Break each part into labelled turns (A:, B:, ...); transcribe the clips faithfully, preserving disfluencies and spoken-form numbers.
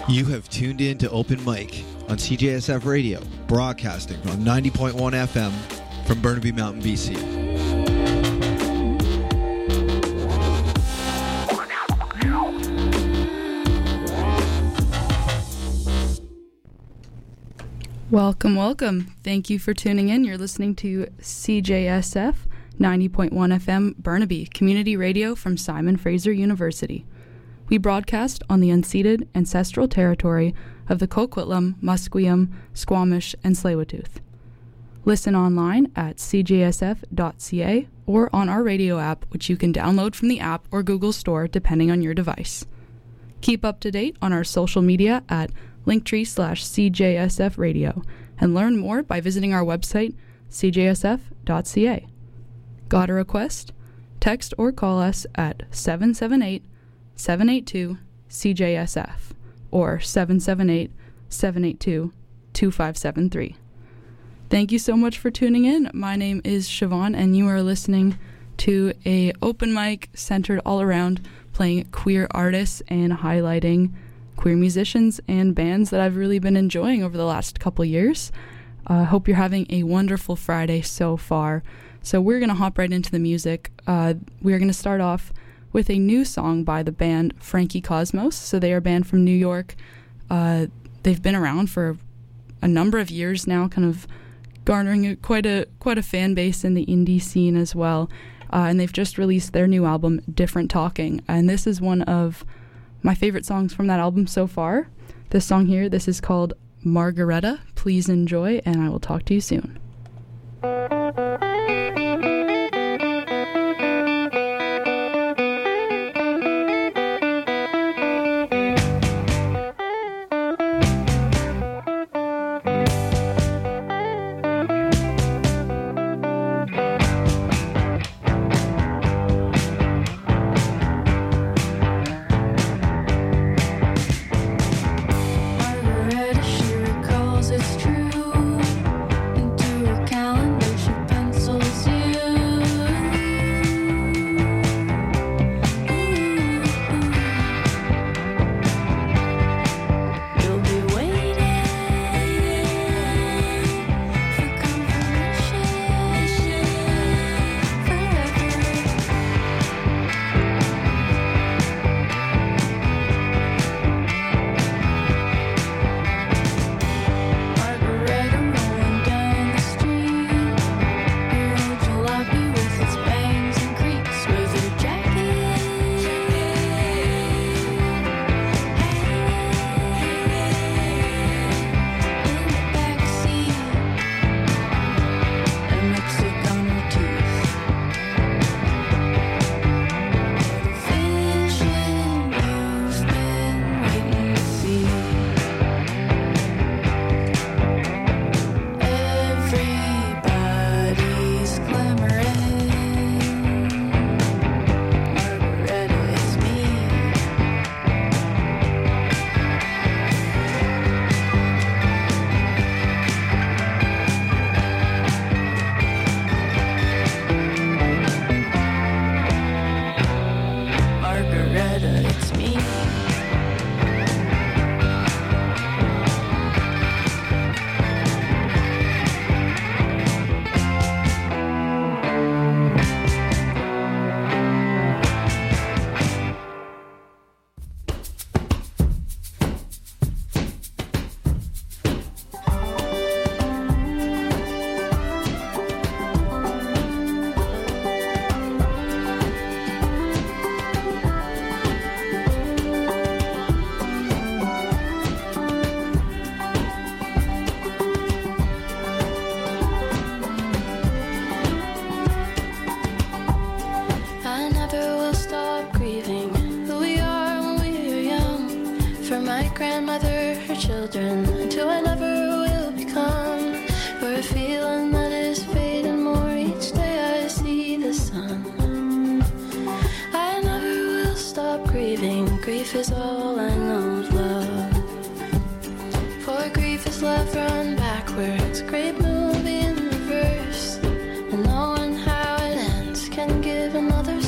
A: You have tuned in to Open Mic on C J S F Radio, broadcasting on ninety point one F M from Burnaby Mountain, B C.
B: Welcome, welcome. Thank you for tuning in. You're listening to C J S F ninety point one F M Burnaby, community radio from Simon Fraser University. We broadcast on the unceded ancestral territory of the Coquitlam, Musqueam, Squamish, and Tsleil-Waututh. Listen online at c j s f dot c a or on our radio app, which you can download from the app or Google Store depending on your device. Keep up to date on our social media at linktree slash CJSF radio and learn more by visiting our website c j s f dot c a. Got a request? Text or call us at seven seven eight, seven eight two, C J S F or seven seven eight, seven eight two, two five seven three. Thank you so much for tuning in. My name is Siobhan and you are listening to a open mic centered all around playing queer artists and highlighting queer musicians and bands that I've really been enjoying over the last couple years. I uh, hope you're having a wonderful Friday so far. So we're going to hop right into the music. Uh, we're going to start off with a new song by the band Frankie Cosmos. So they are a band from New York. Uh, they've been around for a number of years now, kind of garnering a, quite a quite a fan base in the indie scene as well. Uh, and they've just released their new album, Different Talking. And this is one of my favorite songs from that album so far. This song here, this is called Margareta. Please enjoy, and I will talk to you soon.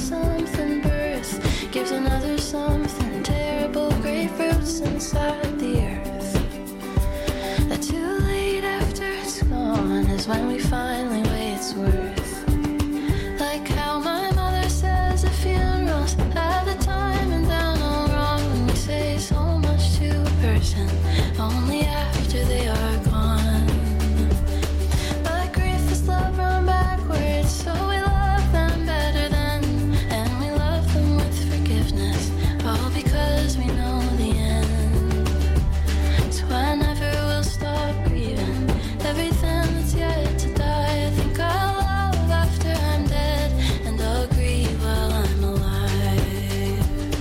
C: Gives another something terrible, grapefruits inside the is when we finally weigh its worth. Like how my mother says at funerals, at the time and down all wrong, when we say so much to a person only after they are gone. But grief is love run backwards, so we love them better than, and we love them with forgiveness, all because we know the end. So I never will stop grieving everything that's yet to die. I think I'll love after I'm dead, and I'll grieve while I'm alive.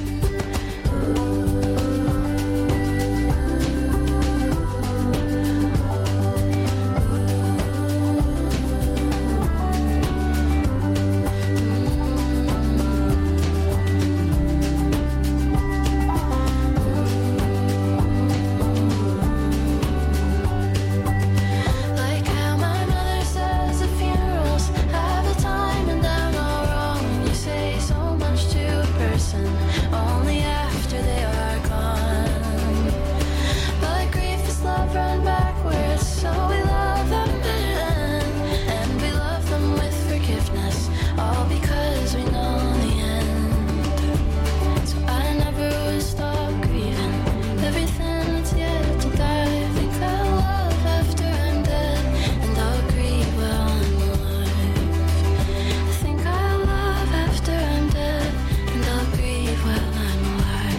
C: Like how my mother says at funerals, have the time and down all wrong, when you say so much to a person only after they are gone. But grief is love run backwards, so we love them better, and we love them with forgiveness, all because we know the end. So I never will stop grieving everything that's yet to die. I think I'll love after I'm dead, and I'll grieve while I'm alive. I think I'll love after I'm dead, and I'll grieve while I'm alive.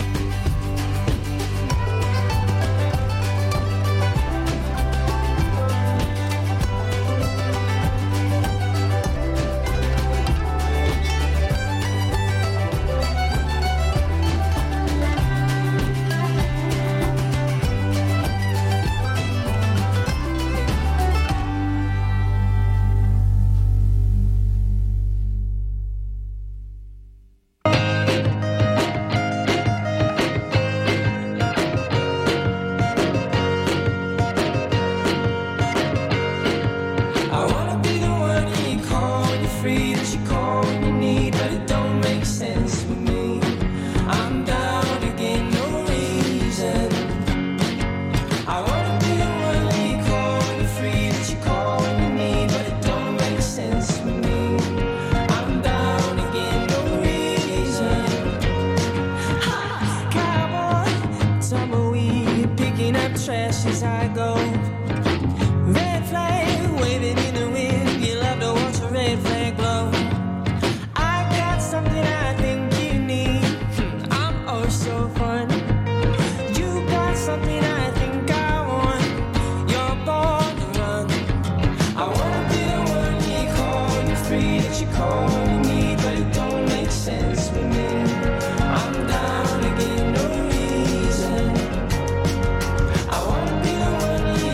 D: I wanna be the one you call when you're free, that you call when you need, but it don't make sense with me. I'm down again, no reason. I wanna be the one you call when you're free, that you call when you need, but it don't make sense with me. I'm down again, no reason. Cowboy, tumbleweed, picking up trash as I go. Red flag waving in the wind. You love to watch a red flag blow. I got something I think you need. Hmm, I'm oh so fun. You got something I think I want. You're born to run. I wanna be the one you call when you're free, that you call when you need, but it don't make sense with me. I'm down again, no reason. I wanna be the one you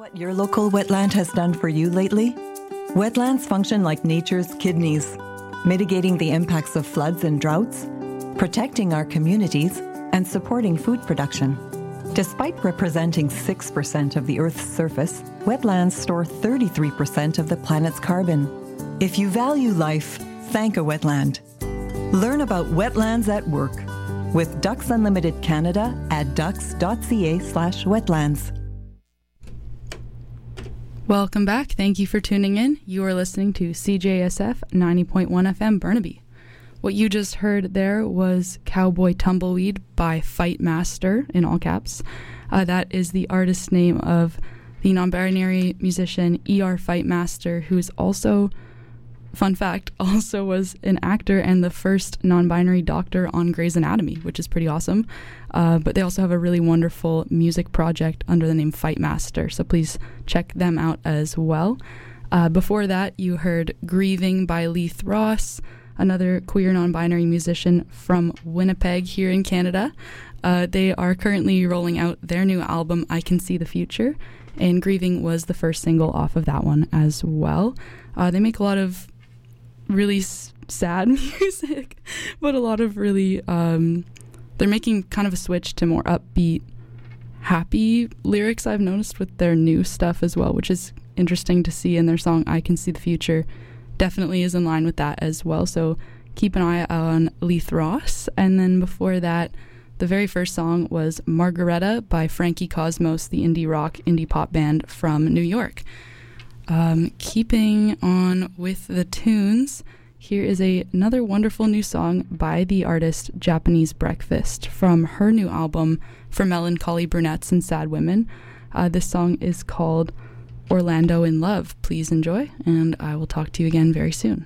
E: what your local wetland has done for you lately? Wetlands function like nature's kidneys, mitigating the impacts of floods and droughts, protecting our communities, and supporting food production. Despite representing six percent of the Earth's surface, wetlands store thirty-three percent of the planet's carbon. If you value life, thank a wetland. Learn about wetlands at work with Ducks Unlimited Canada at ducks.ca slash wetlands.
B: Welcome back. Thank you for tuning in. You are listening to C J S F ninety point one F M Burnaby. What you just heard there was Cowboy Tumbleweed by Fight Master, in all caps. Uh, that is the artist name of the non-binary musician E R Fight Master, who is also, fun fact, also was an actor and the first non-binary doctor on Grey's Anatomy, which is pretty awesome. Uh, but they also have a really wonderful music project under the name Fight Master, so please check them out as well. Uh, before that, you heard Grieving by Leith Ross, another queer non-binary musician from Winnipeg here in Canada. Uh, they are currently rolling out their new album, I Can See the Future, and Grieving was the first single off of that one as well. Uh, they make a lot of really s- sad music, but a lot of really, um, they're making kind of a switch to more upbeat, happy lyrics, I've noticed, with their new stuff as well, which is interesting to see. In their song, I Can See the Future, definitely is in line with that as well. So keep an eye on Leith Ross. And then before that, the very first song was Margareta by Frankie Cosmos, the indie rock, indie pop band from New York. Um, keeping on with the tunes, here is a, another wonderful new song by the artist Japanese Breakfast from her new album For Melancholy Brunettes and Sad Women. Uh, this song is called Orlando in Love. Please enjoy, and I will talk to you again very soon.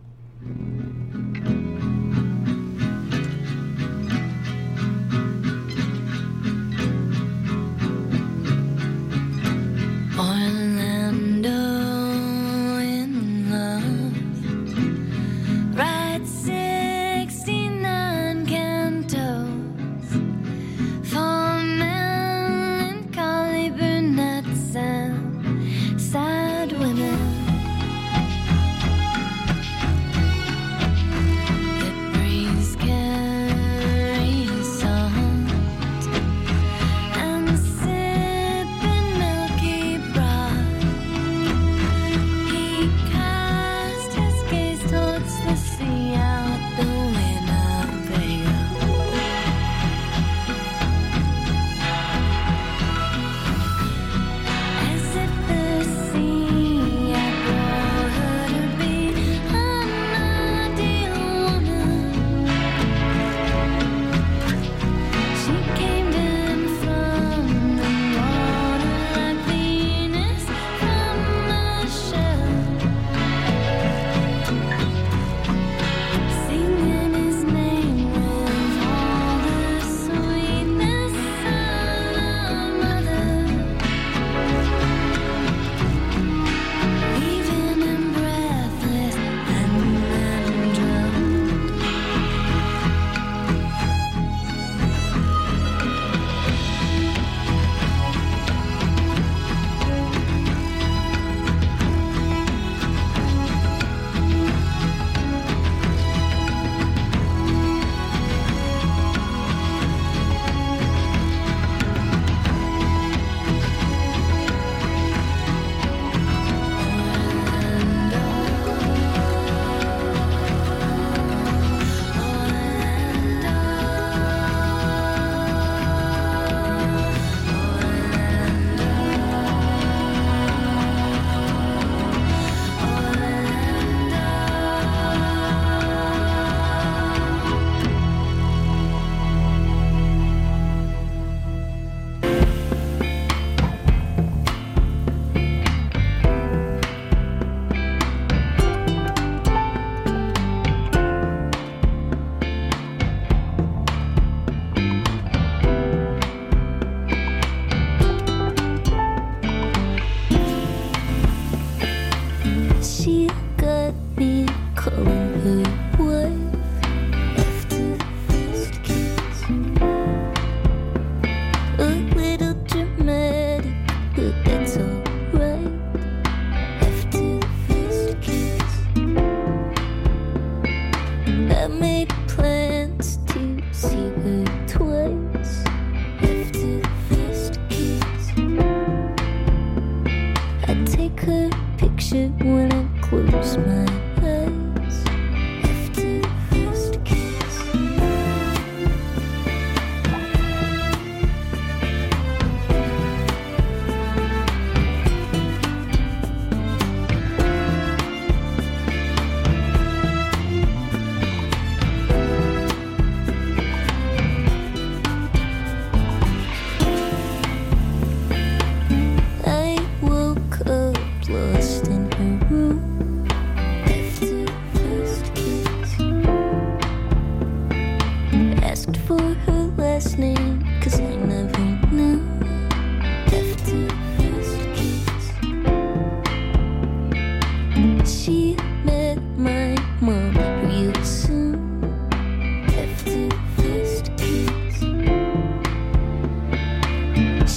C: Orlando in love, write sixty-nine cantos for melancholy brunettes and sad women.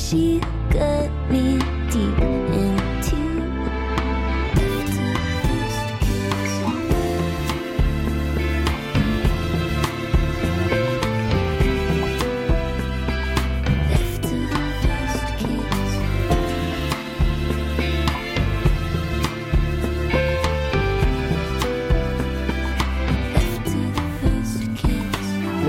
C: she got me deep into. After the first kiss. After the first kiss.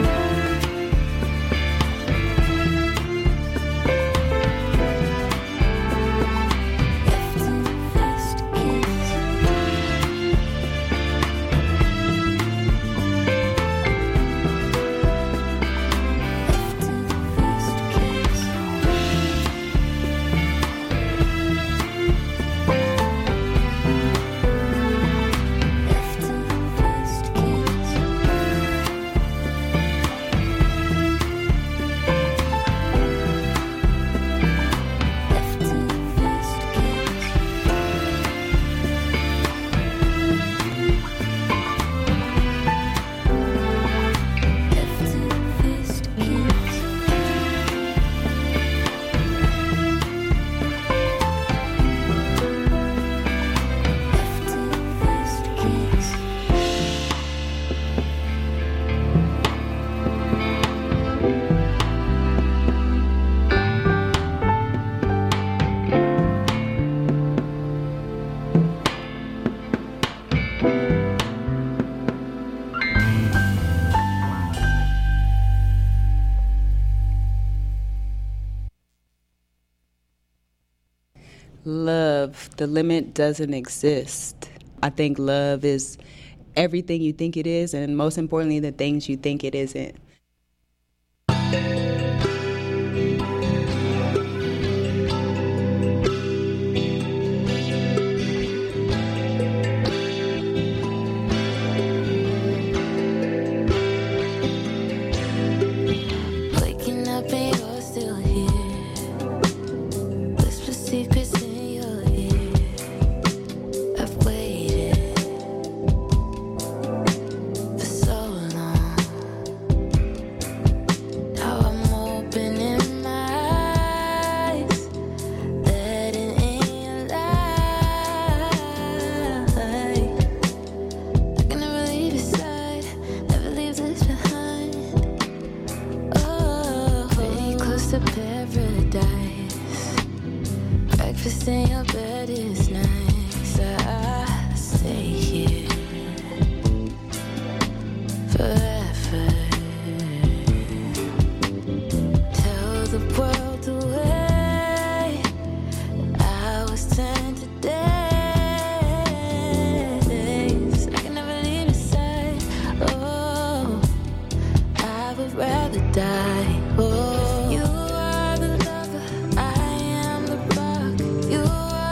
F: Love, the limit doesn't exist. I think love is everything you think it is, and most importantly, the things you think it isn't.
C: Waking up and you're still here. Whisper secrets in your ear. I've waited for so long. Now I'm opening my eyes, letting in your light. I can never leave your side, never leave this behind. Oh, pretty close to paradise. Breakfast in your bed is nice. I stay here forever. Tell the world the way I was turned to days. I can never leave your side. Oh, I would rather die. Oh, you are the lover, I am the rock. You are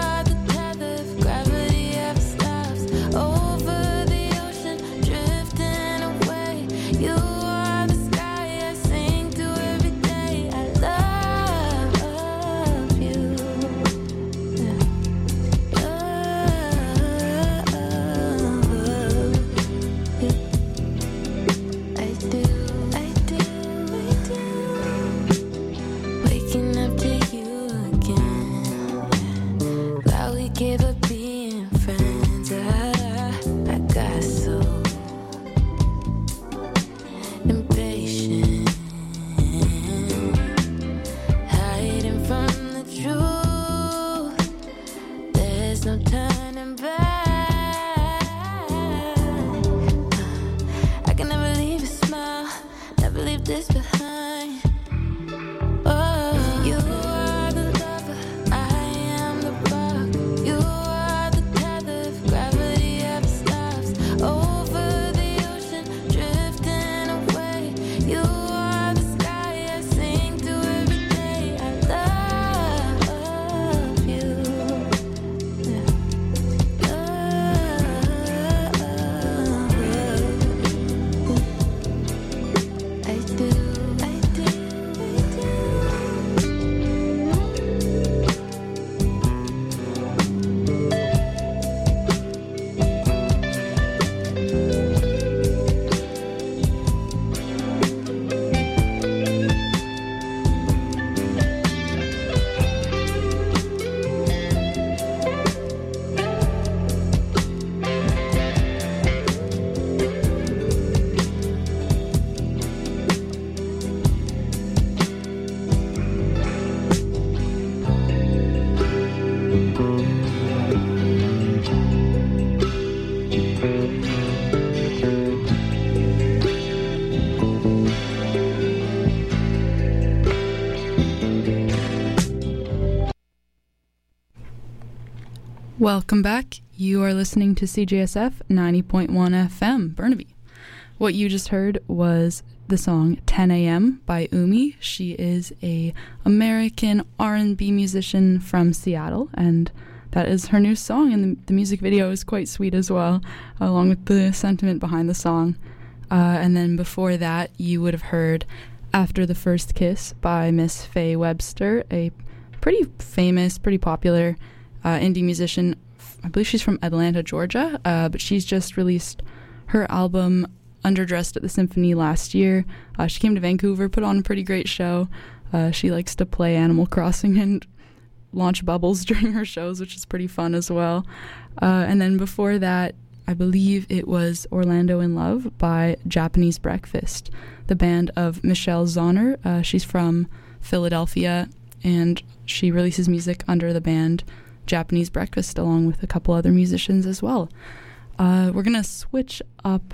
B: Welcome back. You are listening to C J S F ninety point one F M, Burnaby. What you just heard was the song ten a m by Umi. She is a American R and B musician from Seattle, and that is her new song, and the, the music video is quite sweet as well, along with the sentiment behind the song. Uh, and then before that, you would have heard After the First Kiss by Miss Faye Webster, a pretty famous, pretty popular uh, indie musician. I believe she's from Atlanta, Georgia, uh, but she's just released her album Underdressed at the Symphony last year. Uh, she came to Vancouver, put on a pretty great show. Uh, she likes to play Animal Crossing and launch bubbles during her shows, which is pretty fun as well. Uh, and then before that, I believe it was Orlando in Love by Japanese Breakfast, the band of Michelle Zauner. Uh, she's from Philadelphia, and she releases music under the band Japanese Breakfast, along with a couple other musicians as well. Uh, we're going to switch up.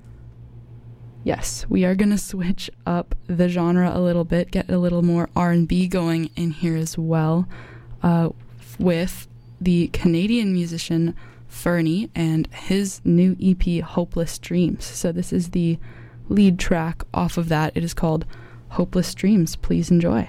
B: Yes, we are going to switch up the genre a little bit, get a little more R and B going in here as well, uh, with the Canadian musician Fernie and his new E P, Hopeless Dreams. So this is the lead track off of that. It is called Hopeless Dreams. Please enjoy.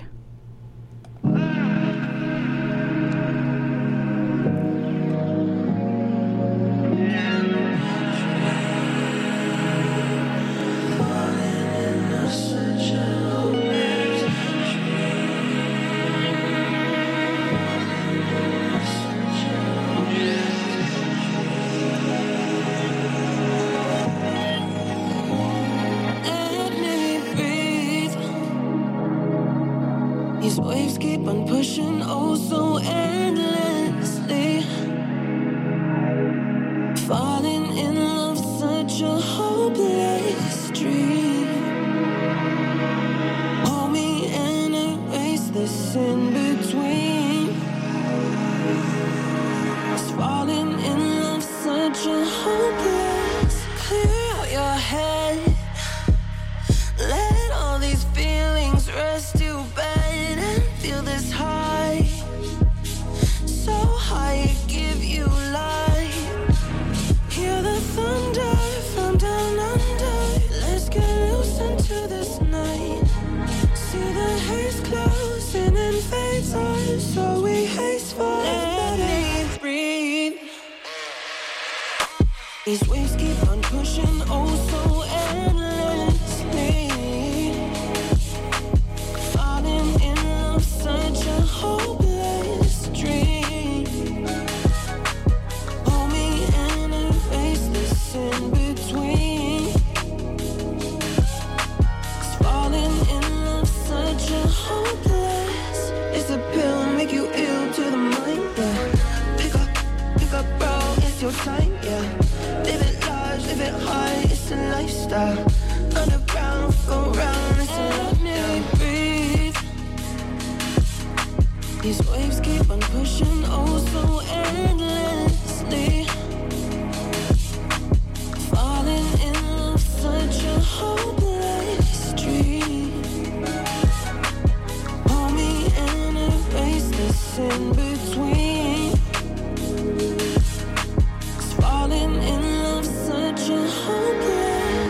D: These waves keep on pushing oh so endlessly. Falling in love, such a hopeless dream. Hold me and erase this in between. It's falling in love, such a hopeless. Clear out your head. Let all these feelings rest you back. Feel this high, so high it give you life. Hear the thunder from down under. Let's get loose into this night. See the haze closing and fades on, so we haste for let me breathe. These waves keep on pushing oh so endlessly. Falling in such a hopeless dream. Hold me and erase this in between. It's falling in love, such a hopeless. It's a pill, make you ill to the mind, yeah. Pick up, pick up, bro, it's your time, yeah. Live it large, live it high, it's a lifestyle. Underground, go round, it's a love, yeah. These waves keep on pushing oh so endlessly. Falling in love, such a hopeless dream. Hold me and erase this in between. It's falling in love, such a hopeless.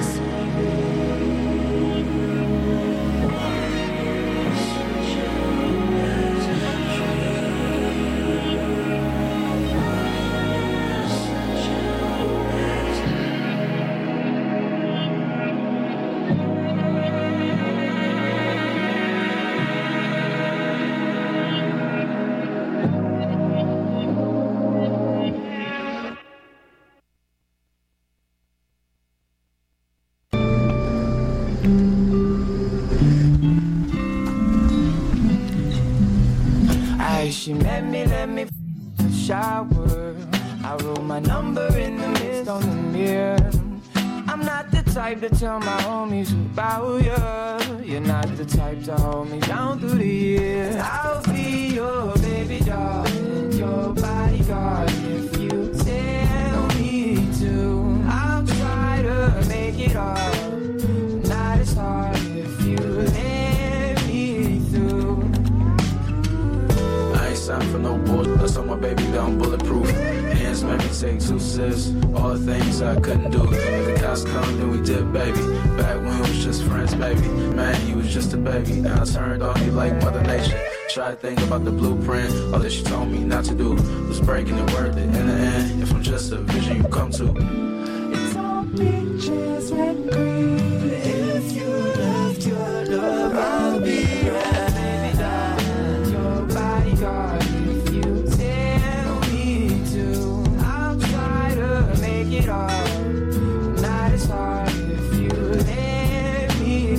D: She met me, let me f- shower. I wrote my number in the mist on the mirror. I'm not the type to tell my homies about you. You're not the type to hold me down through the years. I'll be your baby doll, your bodyguard if you tell me to. I'll try to make it all, not as hard if you let me through.
G: Sign for no bullshit, that's on my baby, I'm bulletproof. friends made me take two sips. All the things I couldn't do. If the cops come, then we did, baby. Back when we was just friends, baby. Man, you was just a baby. Now I turned on you like Mother Nature. Try to think about the blueprint. All that she told me not to do was breaking it worth it. In the end, if I'm just a vision you come to.
D: It's all pictures and green. If you left your love, I'll be right. Baby, darling, your bodyguard. If you tell me to, I'll try to make it all. Not as hard if you let me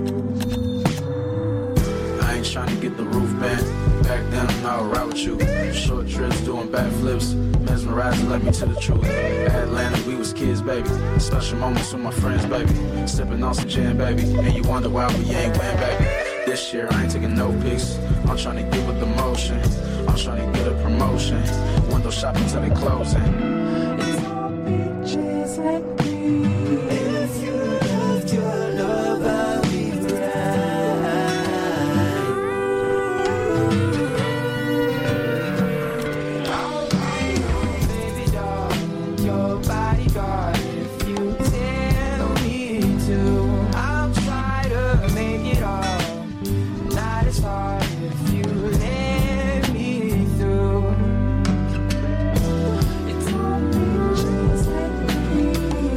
D: through.
G: I ain't trying to get the roof bent. Back then, I'm not right with you. Short trips, doing backflips. Mesmerized, led me to the truth. Atlanta, we was kids, baby. Special moments with my friends, baby. Sipping on some gin, baby. And you wonder why we ain't win, baby. This year, I ain't taking no pics. I'm trying to get with the motion. I'm trying to get a promotion. Window shopping till they closing.
D: It's all pictures and green. If you left your love, I'll be right. Baby doll, your bodyguard. If you tell me to, I'll try to make it all. Not as hard if you let me through. It's all pictures and green.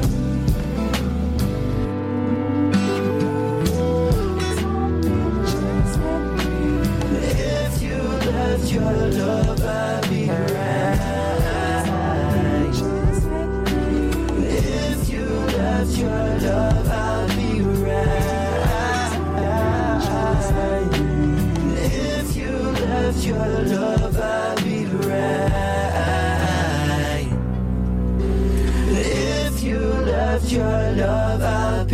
D: It's all pictures and green. If you left your love, I'll be right. If you left your love, I'll be right. If you left your love, I'll be right. If you left your love, I'll be